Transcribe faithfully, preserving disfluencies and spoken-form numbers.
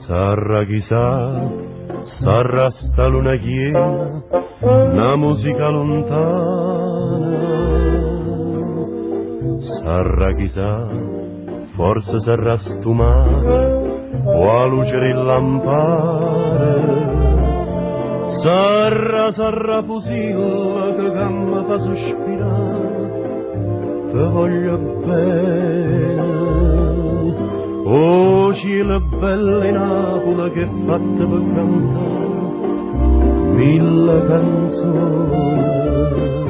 Sarà chissà, sarà sta luna chiena, una musica lontana. Sarà chissà, forse sarà sto mare, o a luce del lampare. Sarà, sarà Pusilla che gamma fa sospirare, te voglio bene. Oh, cielo belle Napoli che fatte per cantare mille canzoni.